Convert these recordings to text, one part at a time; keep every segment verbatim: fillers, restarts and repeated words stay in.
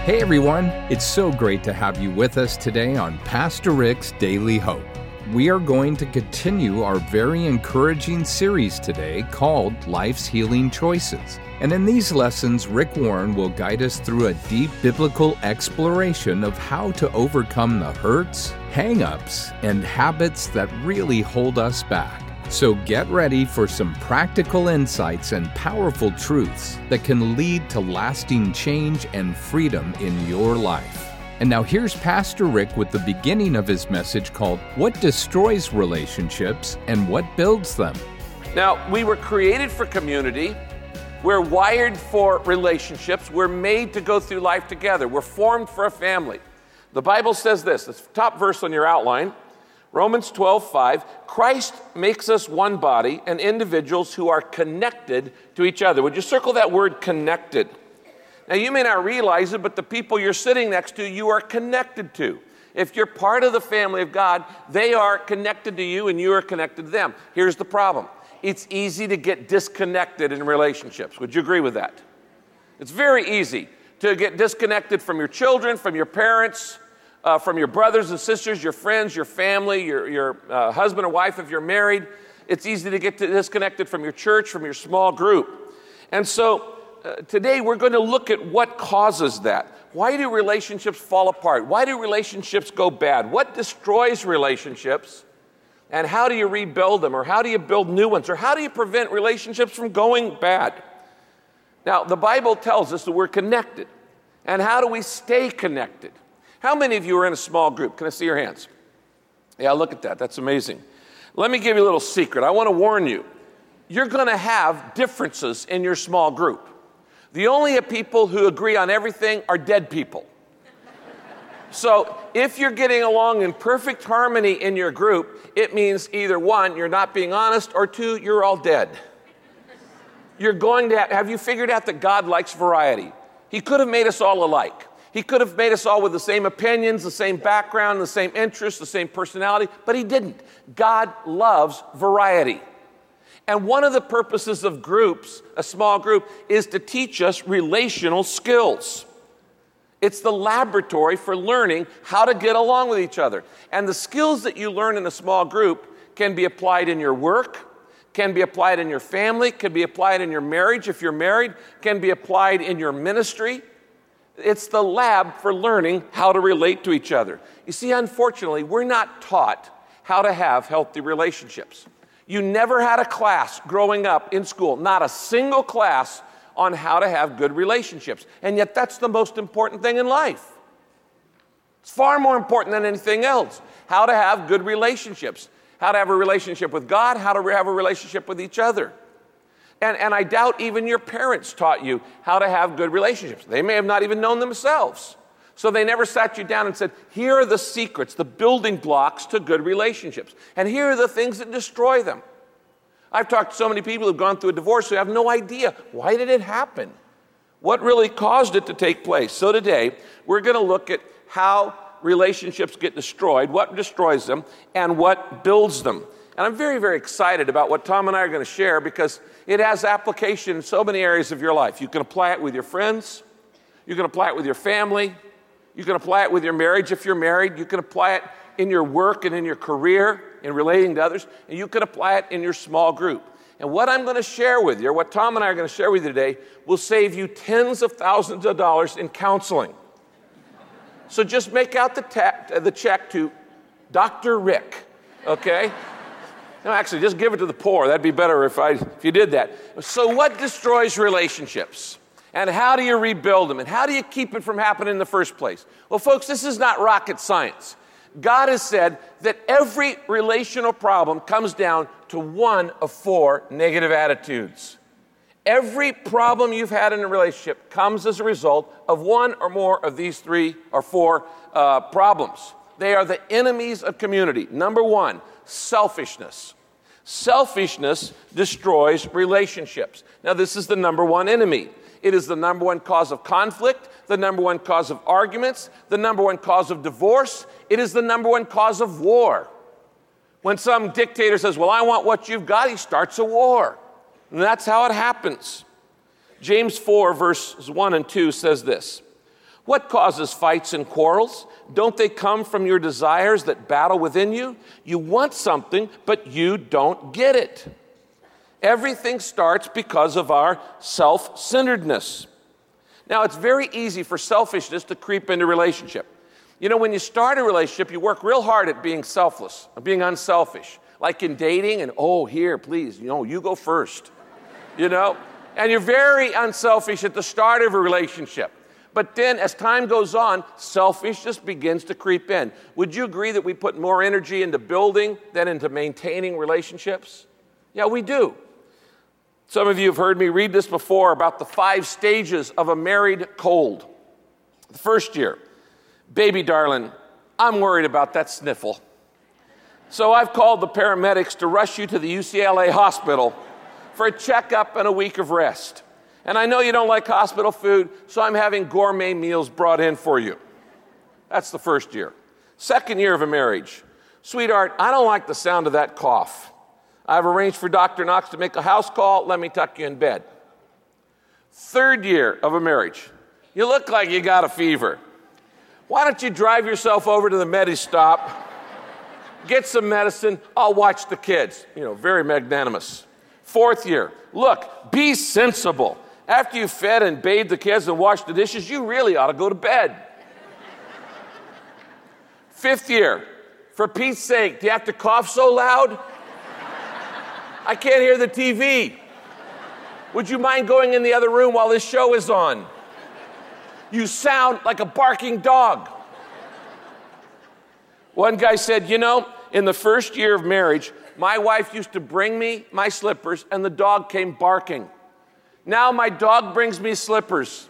Hey everyone, it's so great to have you with us today on Pastor Rick's Daily Hope. We are going to continue our very encouraging series today called Life's Healing Choices. And in these lessons, Rick Warren will guide us through a deep biblical exploration of how to overcome the hurts, hang-ups, and habits that really hold us back. So get ready for some practical insights and powerful truths that can lead to lasting change and freedom in your life. And now here's Pastor Rick with the beginning of his message called What Destroys Relationships and What Builds Them. Now, we were created for community. We're wired for relationships. We're made to go through life together. We're formed for a family. The Bible says this, the top verse on your outline, Romans twelve five, Christ makes us one body and individuals who are connected to each other. Would you circle that word connected? Now, you may not realize it, but the people you're sitting next to, you are connected to. If you're part of the family of God, they are connected to you and you are connected to them. Here's the problem. It's easy to get disconnected in relationships. Would you agree with that? It's very easy to get disconnected from your children, from your parents, Uh, from your brothers and sisters, your friends, your family, your, your uh, husband or wife if you're married. It's easy to get disconnected from your church, from your small group. And so uh, today we're going to look at what causes that. Why do relationships fall apart? Why do relationships go bad? What destroys relationships? And how do you rebuild them? Or how do you build new ones? Or how do you prevent relationships from going bad? Now, the Bible tells us that we're connected. And how do we stay connected? How many of you are in a small group? Can I see your hands? Yeah, look at that. That's amazing. Let me give you a little secret. I want to warn you. You're going to have differences in your small group. The only people who agree on everything are dead people. So if you're getting along in perfect harmony in your group, it means either one, you're not being honest, or two, you're all dead. You're going to have, have you figured out that God likes variety? He could have made us all alike. He could have made us all with the same opinions, the same background, the same interests, the same personality, but he didn't. God loves variety. And one of the purposes of groups, a small group, is to teach us relational skills. It's the laboratory for learning how to get along with each other. And the skills that you learn in a small group can be applied in your work, can be applied in your family, can be applied in your marriage if you're married, can be applied in your ministry. It's the lab for learning how to relate to each other. You see, unfortunately, we're not taught how to have healthy relationships. You never had a class growing up in school, not a single class on how to have good relationships. And yet that's the most important thing in life. It's far more important than anything else. How to have good relationships. How to have a relationship with God, how to have a relationship with each other. And, and I doubt even your parents taught you how to have good relationships. They may have not even known themselves. So they never sat you down and said, here are the secrets, the building blocks to good relationships. And here are the things that destroy them. I've talked to so many people who've gone through a divorce who have no idea. Why did it happen? What really caused it to take place? So today, we're going to look at how relationships get destroyed, what destroys them, and what builds them. And I'm very, very excited about what Tom and I are going to share because it has application in so many areas of your life. You can apply it with your friends. You can apply it with your family. You can apply it with your marriage if you're married. You can apply it in your work and in your career, in relating to others. And you can apply it in your small group. And what I'm going to share with you, or what Tom and I are going to share with you today, will save you tens of thousands of dollars in counseling. So just make out the, ta- the check to Doctor Rick, okay? No, actually, just give it to the poor. That'd be better if I if you did that. So what destroys relationships? And how do you rebuild them? And how do you keep it from happening in the first place? Well, folks, this is not rocket science. God has said that every relational problem comes down to one of four negative attitudes. Every problem you've had in a relationship comes as a result of one or more of these three or four uh, problems. They are the enemies of community. Number one, selfishness. Selfishness destroys relationships. Now, this is the number one enemy. It is the number one cause of conflict, the number one cause of arguments, the number one cause of divorce. It is the number one cause of war. When some dictator says, well, I want what you've got, he starts a war. And that's how it happens. James four, verses one and two says this, What causes fights and quarrels? Don't they come from your desires that battle within you? You want something, but you don't get it. Everything starts because of our self-centeredness. Now, it's very easy for selfishness to creep into a relationship. You know, when you start a relationship, you work real hard at being selfless, at being unselfish. Like in dating, and oh, here, please, you know, you go first. You know? And you're very unselfish at the start of a relationship. But then, as time goes on, selfishness begins to creep in. Would you agree that we put more energy into building than into maintaining relationships? Yeah, we do. Some of you have heard me read this before about the five stages of a married cold. The first year, baby darling, I'm worried about that sniffle. So I've called the paramedics to rush you to the U C L A hospital for a checkup and a week of rest. And I know you don't like hospital food, so I'm having gourmet meals brought in for you. That's the first year. Second year of a marriage. Sweetheart, I don't like the sound of that cough. I've arranged for Doctor Knox to make a house call. Let me tuck you in bed. Third year of a marriage. You look like you got a fever. Why don't you drive yourself over to the Medi-Stop, get some medicine, I'll watch the kids. You know, very magnanimous. Fourth year. Look, be sensible. After you've fed and bathed the kids and washed the dishes, you really ought to go to bed. Fifth year. For Pete's sake, do you have to cough so loud? I can't hear the T V. Would you mind going in the other room while this show is on? You sound like a barking dog. One guy said, you know, in the first year of marriage, my wife used to bring me my slippers and the dog came barking. Now my dog brings me slippers.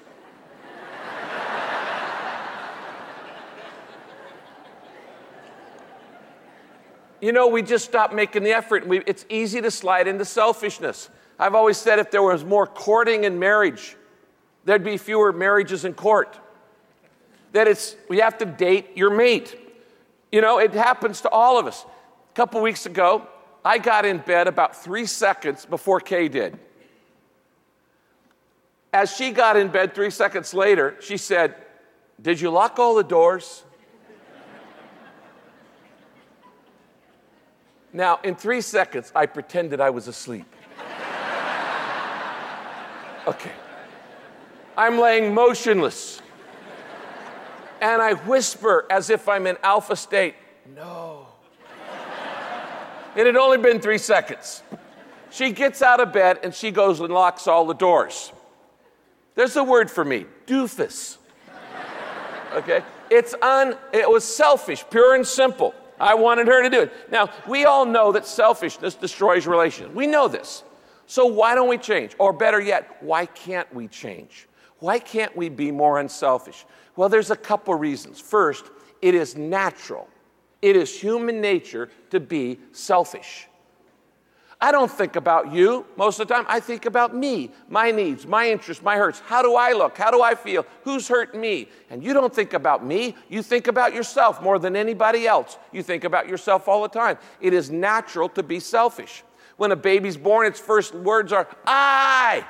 You know, we just stopped making the effort. We, it's easy to slide into selfishness. I've always said if there was more courting in marriage, there'd be fewer marriages in court. That it's, we have to date your mate. You know, it happens to all of us. A couple weeks ago, I got in bed about three seconds before Kay did. As she got in bed three seconds later, she said, did you lock all the doors? Now, in three seconds, I pretended I was asleep. Okay. I'm laying motionless. And I whisper as if I'm in alpha state, no. It had only been three seconds. She gets out of bed and she goes and locks all the doors. There's a word for me, doofus. Okay? It's un, it was selfish, pure and simple. I wanted her to do it. Now, we all know that selfishness destroys relationships. We know this. So why don't we change? Or better yet, why can't we change? Why can't we be more unselfish? Well, there's a couple reasons. First, it is natural. It is human nature to be selfish. I don't think about you most of the time. I think about me, my needs, my interests, my hurts. How do I look? How do I feel? Who's hurt me? And you don't think about me. You think about yourself more than anybody else. You think about yourself all the time. It is natural to be selfish. When a baby's born, its first words are, I,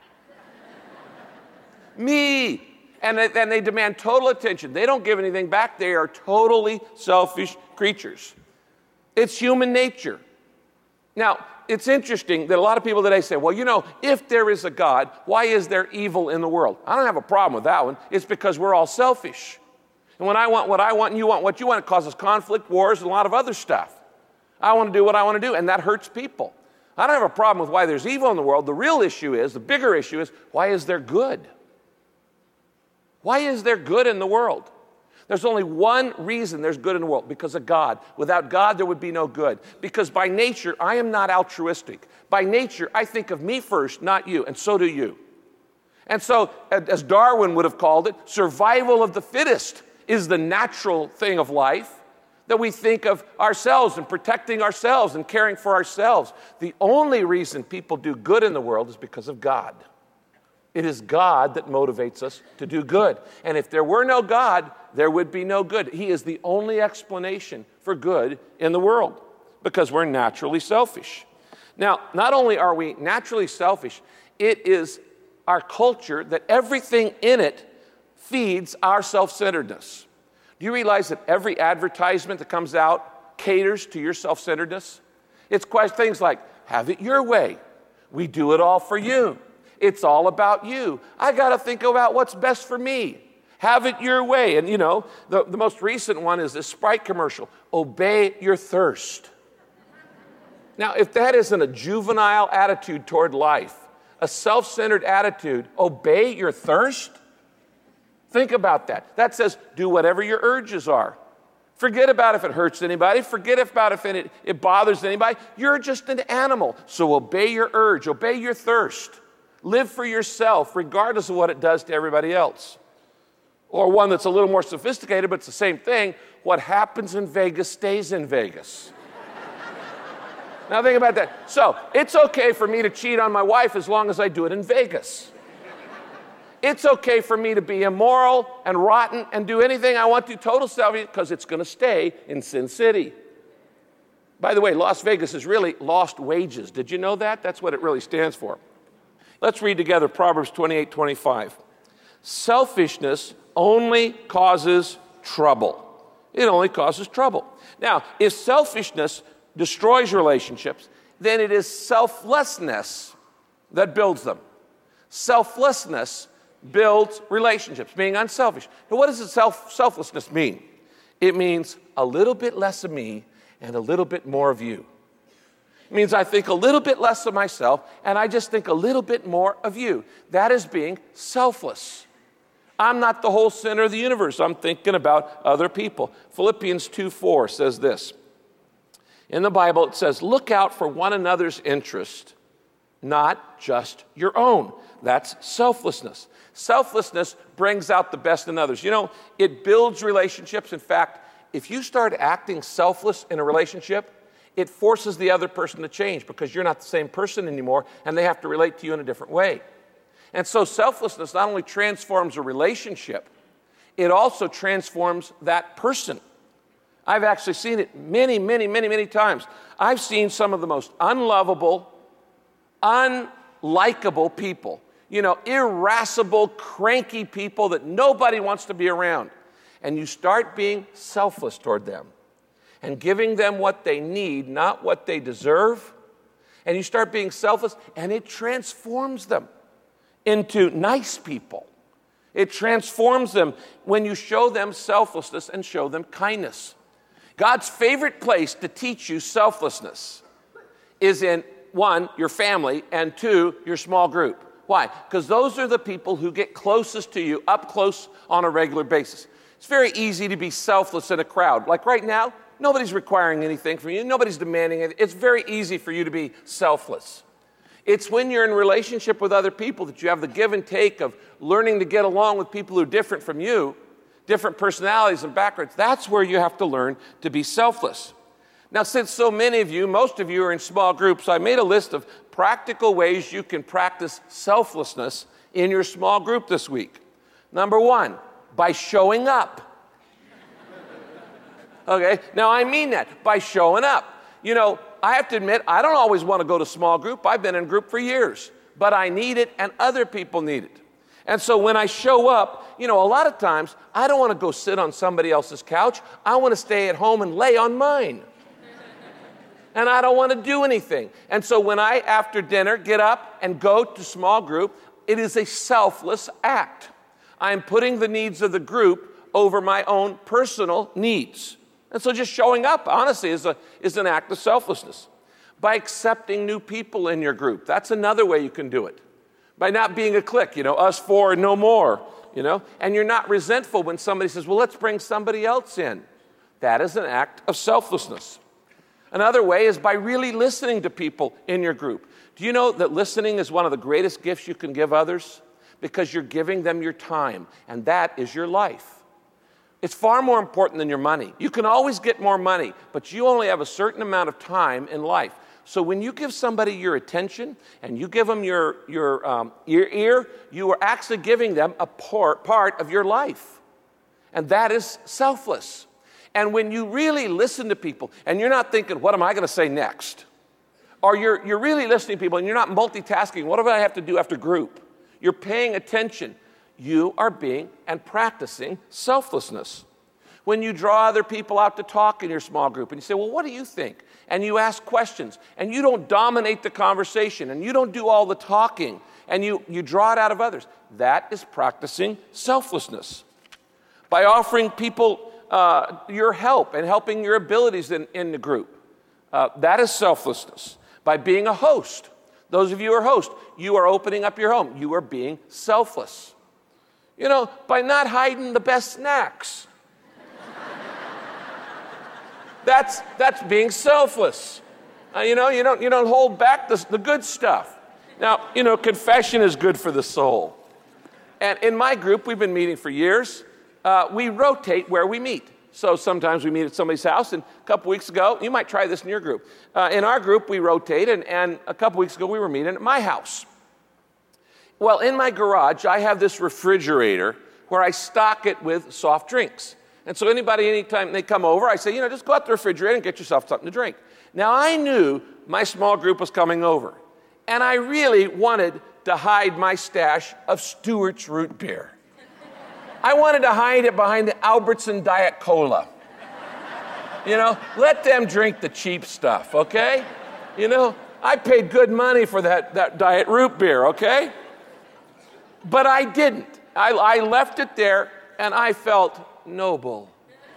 me. And then they demand total attention. They don't give anything back. They are totally selfish creatures. It's human nature. Now, it's interesting that a lot of people today say, well, you know, if there is a God, why is there evil in the world? I don't have a problem with that one. It's because we're all selfish. And when I want what I want and you want what you want, it causes conflict, wars, and a lot of other stuff. I want to do what I want to do, and that hurts people. I don't have a problem with why there's evil in the world. The real issue is, the bigger issue is, why is there good? Why is there good in the world? There's only one reason there's good in the world, because of God. Without God, there would be no good. Because by nature, I am not altruistic. By nature, I think of me first, not you, and so do you. And so, as Darwin would have called it, survival of the fittest is the natural thing of life, that we think of ourselves and protecting ourselves and caring for ourselves. The only reason people do good in the world is because of God. It is God that motivates us to do good. And if there were no God, there would be no good. He is the only explanation for good in the world, because we're naturally selfish. Now, not only are we naturally selfish, it is our culture that everything in it feeds our self-centeredness. Do you realize that every advertisement that comes out caters to your self-centeredness? It's quite things like, have it your way. We do it all for you. It's all about you. I got to think about what's best for me. Have it your way. And you know, the, the most recent one is this Sprite commercial. Obey your thirst. Now, if that isn't a juvenile attitude toward life, a self-centered attitude, obey your thirst? Think about that. That says, do whatever your urges are. Forget about if it hurts anybody. Forget about if it, it bothers anybody. You're just an animal. So obey your urge. Obey your thirst. Live for yourself, regardless of what it does to everybody else. Or one that's a little more sophisticated, but it's the same thing. What happens in Vegas stays in Vegas. Now think about that. So it's okay for me to cheat on my wife as long as I do it in Vegas. It's okay for me to be immoral and rotten and do anything I want to, total selfish, because it's going to stay in Sin City. By the way, Las Vegas is really lost wages. Did you know that? That's what it really stands for. Let's read together Proverbs twenty-eight twenty-five. Selfishness only causes trouble. It only causes trouble. Now, if selfishness destroys relationships, then it is selflessness that builds them. Selflessness builds relationships, being unselfish. Now, what does the self, selflessness mean? It means a little bit less of me and a little bit more of you. It means I think a little bit less of myself and I just think a little bit more of you. That is being selfless. I'm not the whole center of the universe. I'm thinking about other people. Philippians two four says this. In the Bible, it says, look out for one another's interest, not just your own. That's selflessness. Selflessness brings out the best in others. You know, it builds relationships. In fact, if you start acting selfless in a relationship, it forces the other person to change because you're not the same person anymore and they have to relate to you in a different way. And so selflessness not only transforms a relationship, it also transforms that person. I've actually seen it many, many, many, many times. I've seen some of the most unlovable, unlikable people, you know, irascible, cranky people that nobody wants to be around. And you start being selfless toward them and giving them what they need, not what they deserve. And you start being selfless, and it transforms them into nice people. It transforms them when you show them selflessness and show them kindness. God's favorite place to teach you selflessness is in, one, your family, and two, your small group. Why? Because those are the people who get closest to you, up close on a regular basis. It's very easy to be selfless in a crowd. Like right now, nobody's requiring anything from you. Nobody's demanding it. It's very easy for you to be selfless. It's when you're in relationship with other people that you have the give and take of learning to get along with people who are different from you, different personalities and backgrounds. That's where you have to learn to be selfless. Now, since so many of you, most of you are in small groups, I made a list of practical ways you can practice selflessness in your small group this week. Number one, by showing up. Okay, now I mean that, by showing up. You know, I have to admit, I don't always want to go to small group. I've been in group for years, but I need it and other people need it. And so when I show up, you know, a lot of times, I don't want to go sit on somebody else's couch. I want to stay at home and lay on mine. And I don't want to do anything. And so when I, after dinner, get up and go to small group, it is a selfless act. I'm putting the needs of the group over my own personal needs. And so just showing up, honestly, is, a, is an act of selflessness. By accepting new people in your group, that's another way you can do it. By not being a clique, you know, us four and no more, you know. And you're not resentful when somebody says, well, let's bring somebody else in. That is an act of selflessness. Another way is by really listening to people in your group. Do you know that listening is one of the greatest gifts you can give others? Because you're giving them your time, and that is your life. It's far more important than your money. You can always get more money, but you only have a certain amount of time in life. So when you give somebody your attention and you give them your, your um, ear, ear, you are actually giving them a part, part of your life. And that is selfless. And when you really listen to people and you're not thinking, what am I going to say next? Or you're, you're really listening to people and you're not multitasking, what do I have to do after group? You're paying attention. you are being and practicing selflessness. When you draw other people out to talk in your small group and you say, well, what do you think? And you ask questions and you don't dominate the conversation and you don't do all the talking and you, you draw it out of others. That is practicing selflessness. By offering people uh, your help and helping your abilities in, in the group. Uh, that is selflessness. By being a host. Those of you who are hosts, you are opening up your home. You are being selfless. You know, by not hiding the best snacks. That's, that's being selfless. Uh, you know, you don't, you don't hold back the, the good stuff. Now, you know, confession is good for the soul. And in my group, we've been meeting for years. Uh, we rotate where we meet. So sometimes we meet at somebody's house, and a couple weeks ago, you might try this in your group. Uh, in our group, we rotate, and, and a couple weeks ago, we were meeting at my house. Well, in my garage, I have this refrigerator where I stock it with soft drinks. And so anybody, anytime they come over, I say, you know, just go out to the refrigerator and get yourself something to drink. Now, I knew my small group was coming over, and I really wanted to hide my stash of Stewart's root beer. I wanted to hide it behind the Albertson Diet Cola. You know, let them drink the cheap stuff, okay? You know, I paid good money for that, that Diet root beer, okay? But I didn't. I, I left it there, and I felt noble.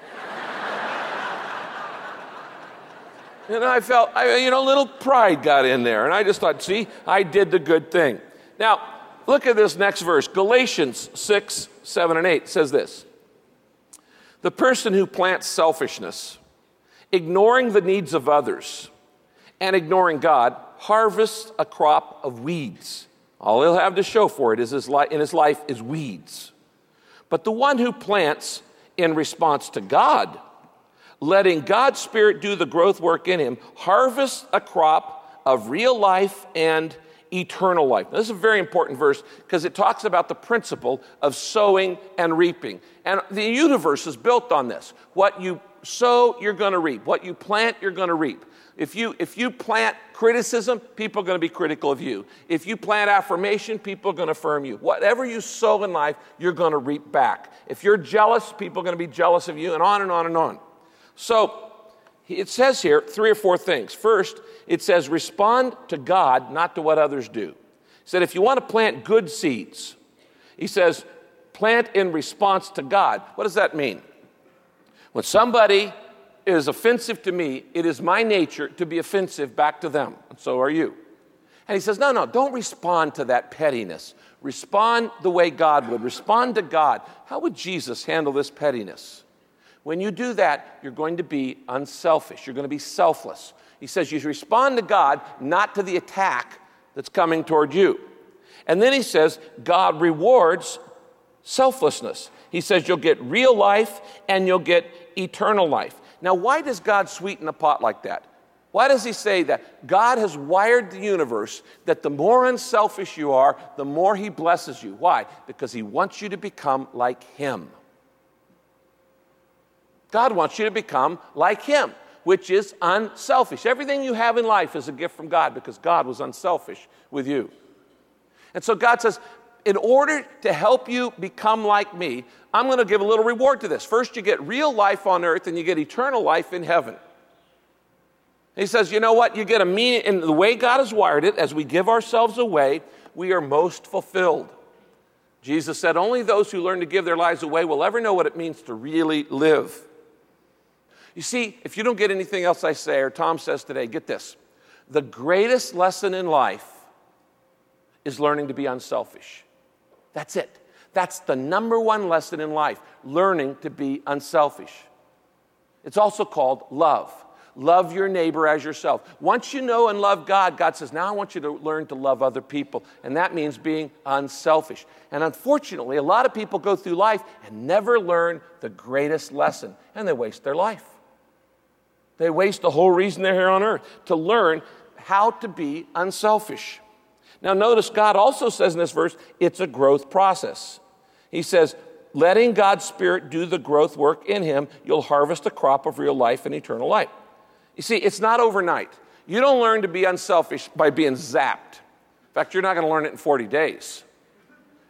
And I felt, I, you know, a little pride got in there. And I just thought, see, I did the good thing. Now, look at this next verse. Galatians six, seven, and eight says this. The person who plants selfishness, ignoring the needs of others, and ignoring God, harvests a crop of weeds. All he'll have to show for it is his li- in his life is weeds. But the one who plants in response to God, letting God's Spirit do the growth work in him, harvests a crop of real life and eternal life. Now, this is a very important verse because it talks about the principle of sowing and reaping. And the universe is built on this. What you sow, you're going to reap. What you plant, you're going to reap. If you, if you plant criticism, people are going to be critical of you. If you plant affirmation, people are going to affirm you. Whatever you sow in life, you're going to reap back. If you're jealous, people are going to be jealous of you, and on and on and on. So it says here three or four things. First, it says respond to God, not to what others do. He said if you want to plant good seeds, he says plant in response to God. What does that mean? When somebody is offensive to me, it is my nature to be offensive back to them, and so are you. And he says, no, no, don't respond to that pettiness. Respond the way God would. Respond to God. How would Jesus handle this pettiness? When you do that, you're going to be unselfish. You're going to be selfless. He says you respond to God, not to the attack that's coming toward you. And then he says God rewards selflessness. He says you'll get real life and you'll get eternal life. Now, why does God sweeten the pot like that? Why does he say that? God has wired the universe that the more unselfish you are, the more he blesses you. Why? Because he wants you to become like him. God wants you to become like him, which is unselfish. Everything you have in life is a gift from God because God was unselfish with you. And so God says, in order to help you become like me, I'm going to give a little reward to this. First, you get real life on earth and you get eternal life in heaven. He says, you know what? You get a meaning in the way God has wired it. As we give ourselves away, we are most fulfilled. Jesus said, only those who learn to give their lives away will ever know what it means to really live. You see, if you don't get anything else I say or Tom says today, get this. The greatest lesson in life is learning to be unselfish. That's it. That's the number one lesson in life, learning to be unselfish. It's also called love. Love your neighbor as yourself. Once you know and love God, God says, now I want you to learn to love other people. And that means being unselfish. And unfortunately, a lot of people go through life and never learn the greatest lesson, and they waste their life. They waste the whole reason they're here on earth, to learn how to be unselfish. Now notice God also says in this verse, it's a growth process. He says, letting God's Spirit do the growth work in him, you'll harvest a crop of real life and eternal life. You see, it's not overnight. You don't learn to be unselfish by being zapped. In fact, you're not going to learn it in forty days.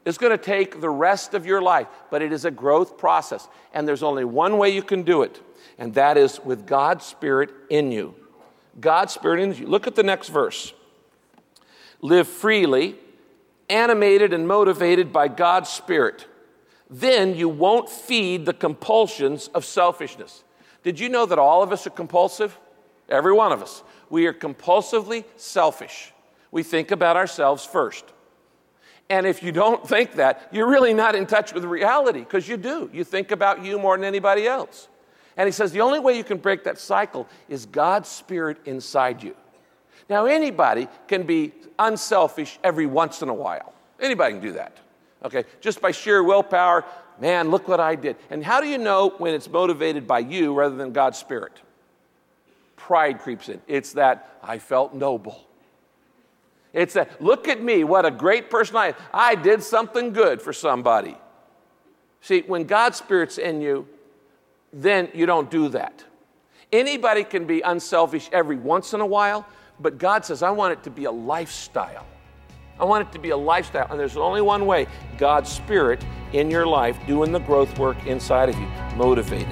It's going to take the rest of your life, but it is a growth process. And there's only one way you can do it, and that is with God's Spirit in you. God's Spirit in you. Look at the next verse. Live freely, animated and motivated by God's Spirit. Then you won't feed the compulsions of selfishness. Did you know that all of us are compulsive? Every one of us. We are compulsively selfish. We think about ourselves first. And if you don't think that, you're really not in touch with reality, because you do. You think about you more than anybody else. And he says the only way you can break that cycle is God's Spirit inside you. Now, anybody can be unselfish every once in a while. Anybody can do that. Okay, just by sheer willpower, man, look what I did. And how do you know when it's motivated by you rather than God's Spirit? Pride creeps in. It's that I felt noble. It's that, look at me, what a great person I am. I did something good for somebody. See, when God's Spirit's in you, then you don't do that. Anybody can be unselfish every once in a while, but God says, I want it to be a lifestyle. I want it to be a lifestyle, and there's only one way, God's Spirit in your life doing the growth work inside of you, motivated.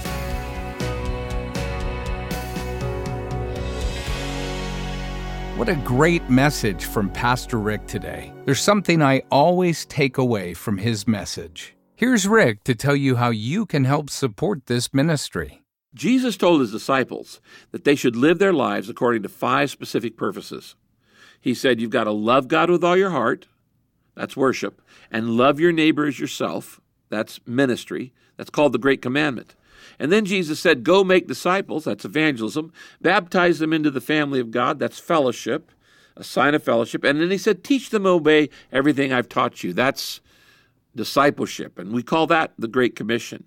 What a great message from Pastor Rick today. There's something I always take away from his message. Here's Rick to tell you how you can help support this ministry. Jesus told his disciples that they should live their lives according to five specific purposes. He said, you've got to love God with all your heart, that's worship, and love your neighbor as yourself, that's ministry, that's called the Great Commandment. And then Jesus said, go make disciples, that's evangelism, baptize them into the family of God, that's fellowship, a sign of fellowship. And then he said, teach them to obey everything I've taught you, that's discipleship, and we call that the Great Commission.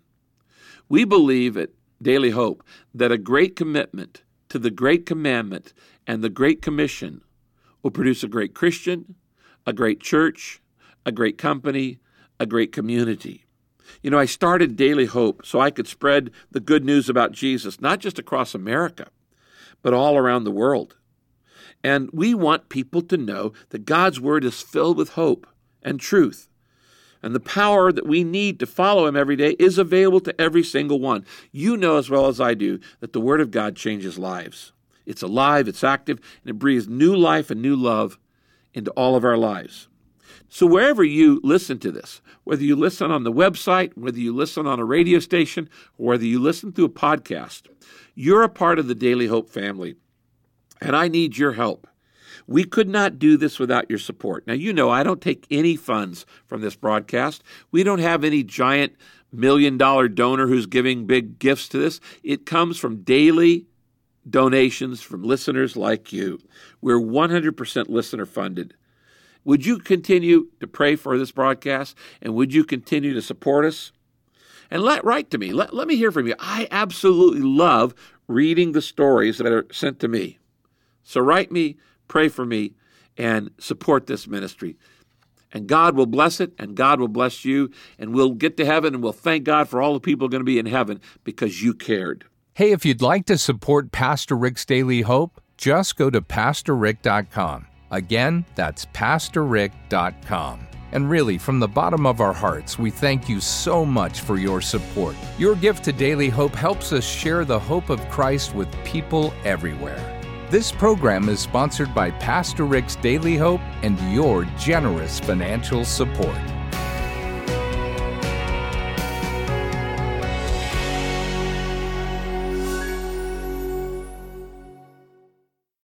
We believe at Daily Hope that a great commitment to the Great Commandment and the Great Commission will produce a great Christian, a great church, a great company, a great community. You know, I started Daily Hope so I could spread the good news about Jesus, not just across America, but all around the world. And we want people to know that God's Word is filled with hope and truth. And the power that we need to follow Him every day is available to every single one. You know as well as I do that the Word of God changes lives. It's alive, it's active, and it breathes new life and new love into all of our lives. So wherever you listen to this, whether you listen on the website, whether you listen on a radio station, or whether you listen through a podcast, you're a part of the Daily Hope family, and I need your help. We could not do this without your support. Now, you know I don't take any funds from this broadcast. We don't have any giant million-dollar donor who's giving big gifts to this. It comes from daily donations from listeners like you. We're one hundred percent listener funded. Would you continue to pray for this broadcast? And would you continue to support us? And let write to me. Let, let me hear from you. I absolutely love reading the stories that are sent to me. So write me, pray for me, and support this ministry. And God will bless it, and God will bless you, and we'll get to heaven, and we'll thank God for all the people going to be in heaven because you cared. Hey, if you'd like to support Pastor Rick's Daily Hope, just go to pastor rick dot com. Again, that's pastor rick dot com. And really, from the bottom of our hearts, we thank you so much for your support. Your gift to Daily Hope helps us share the hope of Christ with people everywhere. This program is sponsored by Pastor Rick's Daily Hope and your generous financial support.